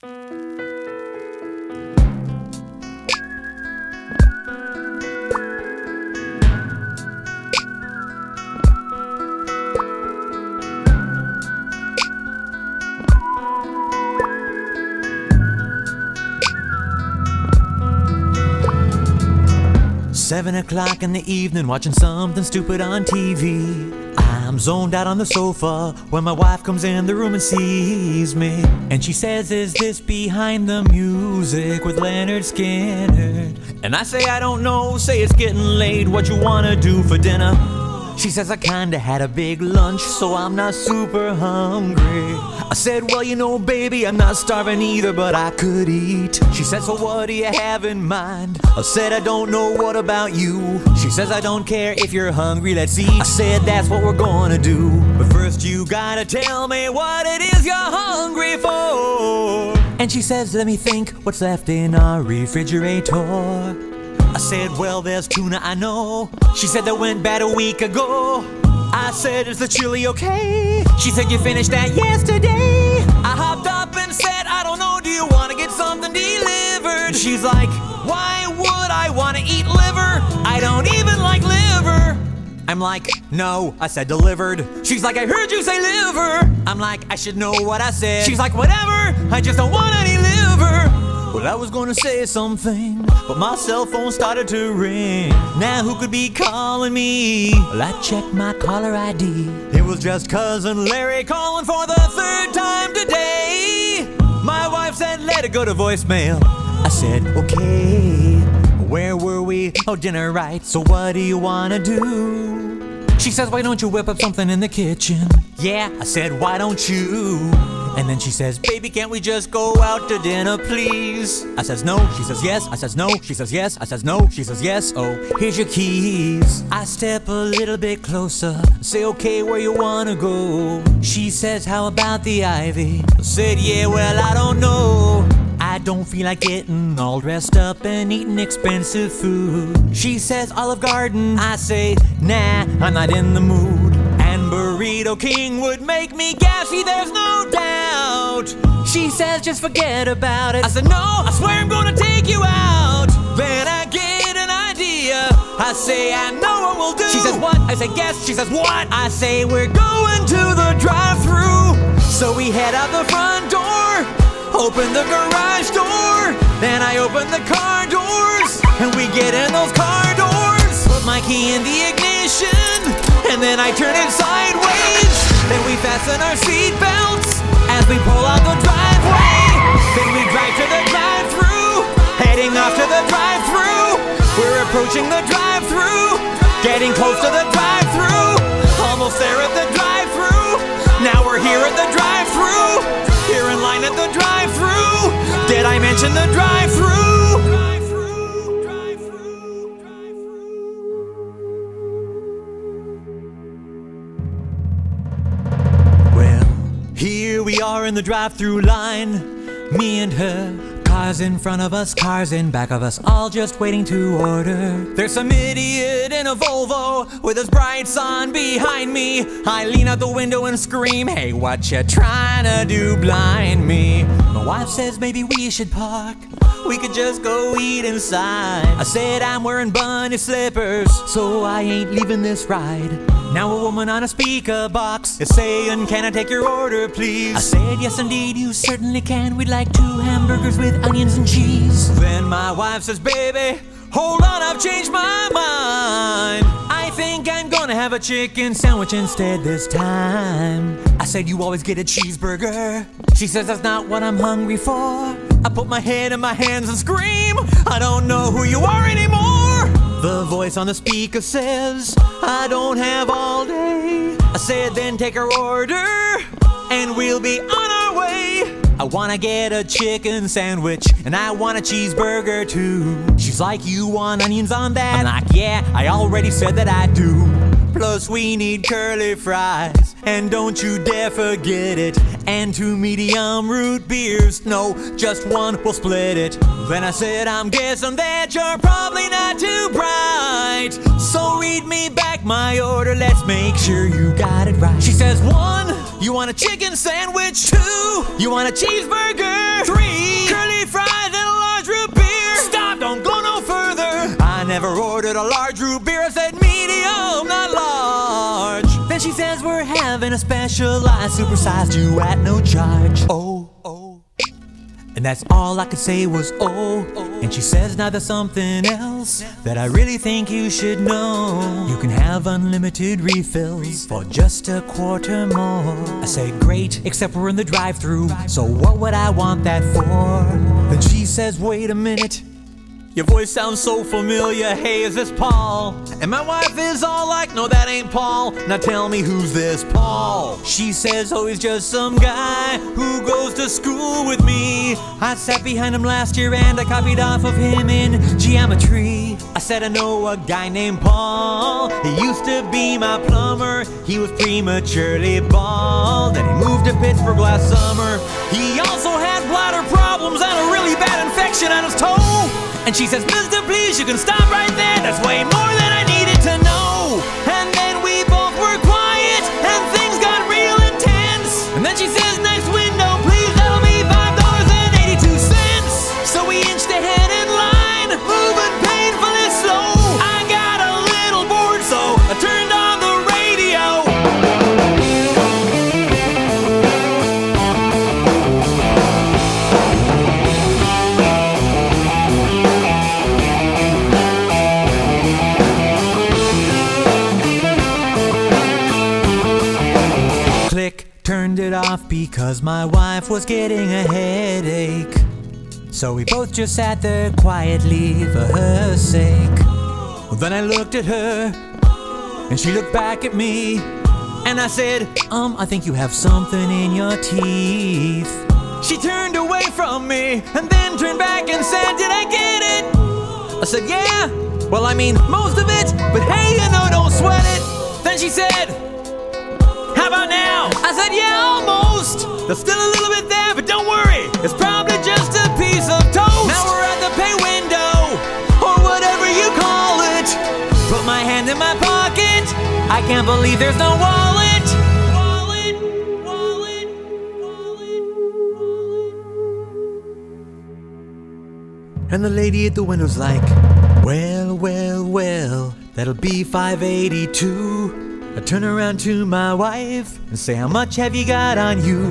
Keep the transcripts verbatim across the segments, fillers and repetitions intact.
Seven o'clock in the evening, watching something stupid on T V. I'm zoned out on the sofa when my wife comes in the room and sees me. And she says, "Is this Behind the Music with Leonard Skinner?" And I say, "I don't know, say it's getting late, what you wanna do for dinner?" She says, "I kinda had a big lunch, so I'm not super hungry." I said, "Well, you know, baby, I'm not starving either, but I could eat." She said, "So what do you have in mind?" I said, "I don't know, what about you?" She says, "I don't care if you're hungry, let's eat." I said, "That's what we're gonna do. But first you gotta tell me what it is you're hungry for." And she says, "Let me think, what's left in our refrigerator?" I said, "Well, there's tuna, I know." She said, "That went bad a week ago." I said, "Is the chili okay?" She said, "You finished that yesterday." I hopped up and said, "I don't know, do you want to get something delivered?" She's like, "Why would I want to eat liver? I don't even like liver." I'm like, "No," I said, "delivered." She's like, "I heard you say liver." I'm like, "I should know what I said." She's like, "Whatever, I just don't want any liver." Well, I was gonna say something, but my cell phone started to ring. Now who could be calling me? Well, I checked my caller I D. It was just cousin Larry calling for the third time today. My wife said, "Let it go to voicemail." I said, "Okay." Where were we? Oh, dinner, right. So what do you wanna do? She says, "Why don't you whip up something in the kitchen?" Yeah, I said, "Why don't you?" And then she says, "Baby, can't we just go out to dinner, please?" I says, "No." She says, "Yes." I says, "No." She says, "Yes." I says, "No." She says, "Yes." "Oh, here's your keys." I step a little bit closer, say, "Okay, where you wanna go?" She says, "How about the Ivy?" I said, "Yeah, well, I don't know. I don't feel like getting all dressed up and eating expensive food." She says, "Olive Garden." I say, "Nah, I'm not in the mood. And Burrito King would make me gassy, there's no doubt." She says, "Just forget about it." I said, "No, I swear I'm gonna take you out." Then I get an idea. I say, "I know what we'll do." She says, "What?" I say, "Guess." She says, "What?" I say, "We're going to the drive-thru." So we head out the front door, open the garage door, then I open the car doors, and we get in those car doors. Put my key in the ignition, and then I turn it sideways. Then we fasten our seat belts as we pull out the driveway. Then we drive to the drive-thru, heading off to the drive-thru. We're approaching the drive-thru, getting close to the drive-thru, almost there at the drive-thru. Now we're here at the drive-thru, here in line at the drive-thru. Did I mention the drive-thru? Well, here we are in the drive-thru line, me and her. Cars in front of us, cars in back of us, all just waiting to order. There's some idiot in a Volvo with his brights on behind me. I lean out the window and scream, "Hey, what you trying to do, blind me?" My wife says maybe we should park, we could just go eat inside. I said, "I'm wearing bunny slippers, so I ain't leaving this ride." Now a woman on a speaker box is saying, "Can I take your order, please?" I said, "Yes, indeed, you certainly can. We'd like two hamburgers with onions and cheese." Then my wife says, "Baby, hold on, I've changed my mind. I think I'm gonna have a chicken sandwich instead this time." I said, "You always get a cheeseburger." She says, "That's not what I'm hungry for." I put my head in my hands and scream, "I don't know who you are anymore." The voice on the speaker says, "I don't have all day." I said, "Then take our order, and we'll be on our way." I wanna get a chicken sandwich, and I want a cheeseburger too. She's like, "You want onions on that?" I'm like, "Yeah, I already said that I do." Plus we need curly fries, and don't you dare forget it. And two medium root beers, no, just one, we'll split it. Then I said, "I'm guessing that you're probably not too bright, so read me back my order, let's make sure you got it right." She says, "One, you want a chicken sandwich? Two, you want a cheeseburger? Three curly fries and a large root beer. Stop, don't go no further. I never ordered a large root beer. I said medium, not large. Then she says we're having a special. I supersized you at no charge. Oh, oh. And that's all I could say was oh, oh. And she says now there's something else that I really think you should know. You can have unlimited refills for just a quarter more. I say great, except we're in the drive-thru, so what would I want that for? Then she says wait a minute, your voice sounds so familiar. Hey, is this Paul? And my wife is all like, no, that ain't Paul. Now tell me, who's this Paul? She says, oh, he's just some guy who goes to school with me. I sat behind him last year and I copied off of him in geometry. I said I know a guy named Paul. He used to be my plumber. He was prematurely bald, and he moved to Pittsburgh last summer. He also has bladder problems and a really bad infection on his toe. And she says, mister, please, you can stop right there. That's way more than I needed to know. And then we both were quiet, and things got real intense. And then she says, next window, please, that'll be five dollars and eighty-two cents. So we inched ahead in line, moving painfully slow. I got a little bored, so I turned on the radio. Turned it off because my wife was getting a headache. So we both just sat there quietly for her sake. Well, then I looked at her and she looked back at me, and I said, um, I think you have something in your teeth. She turned away from me and then turned back and said, did I get it? I said, yeah, well, I mean, most of it, but hey, you know, don't sweat it. Then she said, how about now? I said, yeah, almost. There's still a little bit there, but don't worry, it's probably just a piece of toast. Now we're at the pay window, or whatever you call it. Put my hand in my pocket, I can't believe there's no wallet. Wallet, wallet, wallet, wallet. And the lady at the window's like, well, well, well, that'll be five eighty-two. I turn around to my wife and say, how much have you got on you?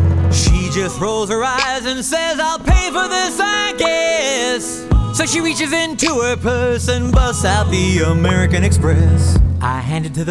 She just rolls her eyes and says, I'll pay for this, I guess. So she reaches into her purse and busts out the American Express. I hand it to the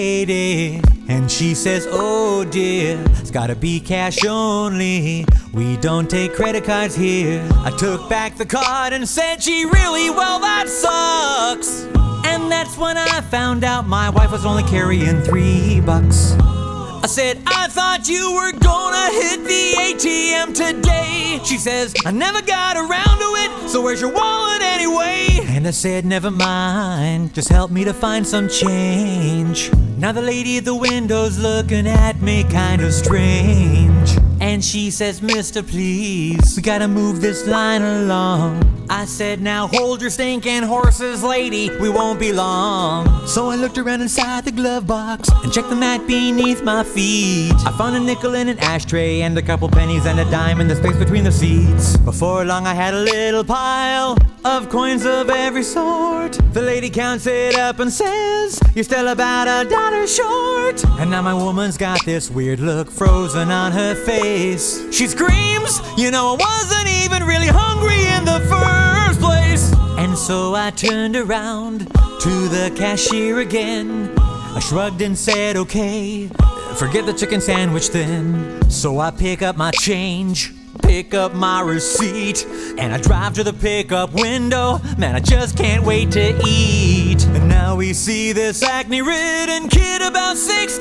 lady and she says, oh dear, it's gotta be cash only. We don't take credit cards here. I took back the card and said, gee, really? Well, that sucks. And that's when I found out my wife was only carrying three bucks. I said, I thought you were gonna hit the A T M today. She says, I never got around to it, so where's your wallet anyway? And I said, never mind, just help me to find some change. Now the lady at the window's looking at me kind of strange. And she says, mister, please, we gotta move this line along. I said, now hold your stinking horses, lady, we won't be long. So I looked around inside the glove box and checked the mat beneath my feet. I found a nickel in an ashtray and a couple pennies and a dime in the space between the seats. Before long I had a little pile of coins of every sort. The lady counts it up and says, you're still about a dollar short. And now my woman's got this weird look frozen on her face. She screams, you know I wasn't even really hungry in the first place. And so I turned around to the cashier again. I shrugged and said, okay, forget the chicken sandwich then. So I pick up my change, pick up my receipt, and I drive to the pickup window. Man, I just can't wait to eat. And now we see this acne-ridden kid about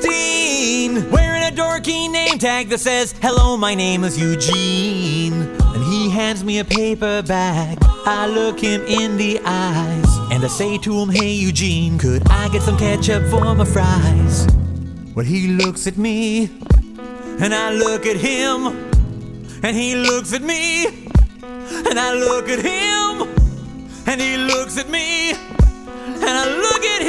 sixteen, wearing a dorky name tag that says, hello, my name is Eugene. And he hands me a paper bag. I look him in the eyes and I say to him, hey Eugene, could I get some ketchup for my fries? Well, he looks at me and I look at him, and he looks at me, and I look at him, and he looks at me, and I look at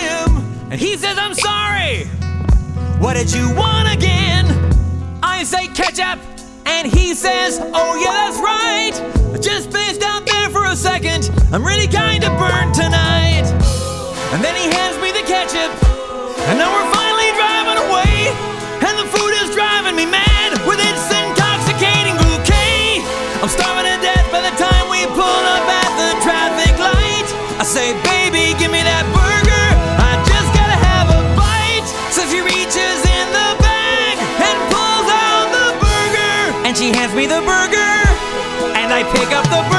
him, and he says, I'm sorry, what did you want again? I say ketchup And he says, oh yeah, that's right, I just spaced out there for a second, I'm really kinda burned tonight. And then he hands me the ketchup, and now we're finally driving away, and the food is driving me mad with its intoxicating bouquet. I'm starving to death by the time we pull up at the traffic light. I say, baby, give me that burger, I just gotta have a bite. So she reaches in the bag and pulls out the burger, and she hands me the burger, and I pick up the burger.